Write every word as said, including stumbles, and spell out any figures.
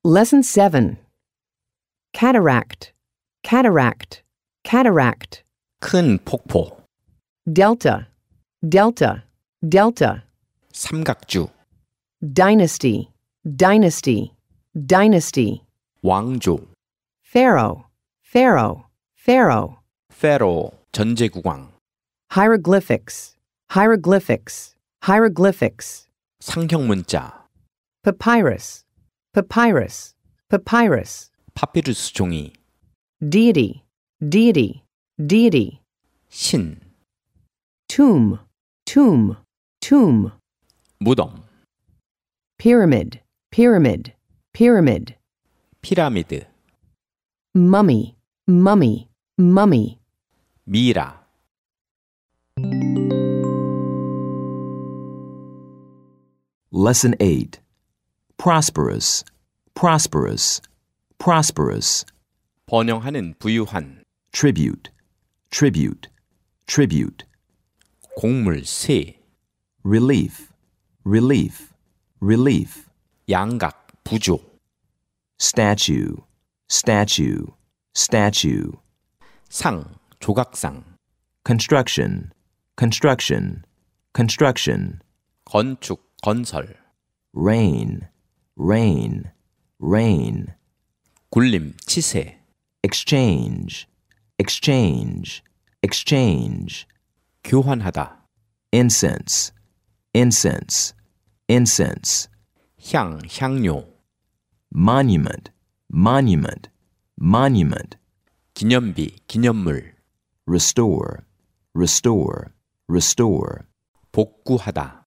Lesson seven. Cataract, cataract, cataract. 큰 폭포, Delta, delta, delta. 삼각주, Dynasty, dynasty, dynasty. 왕조, Pharaoh, pharaoh, pharaoh. 페로, 전제국왕, Hieroglyphics, hieroglyphics, hieroglyphics. 상형문자, Papyrus, papyrus, papyrus. 파피루스 종이, Deity, deity, deity. 신, Tomb, tomb, tomb. 무덤, Pyramid, pyramid, pyramid. 피라미드, Mummy, mummy, mummy. 미라. Lesson eight. Prosperous, prosperous, prosperous. 번영하는 부유한, Tribute, tribute, tribute. 곡물세, Relief, relief, relief. 양각, 부조, Statue, statue, statue. 상, 조각상, Construction, construction, construction. 건축, 건설, Rain, rain, rain. 굴림, 치세, Exchange, exchange, exchange. 교환하다, Incense, incense, incense. 향, 향료, Monument, monument, monument. 기념비, 기념물, Restore, restore, restore. 복구하다,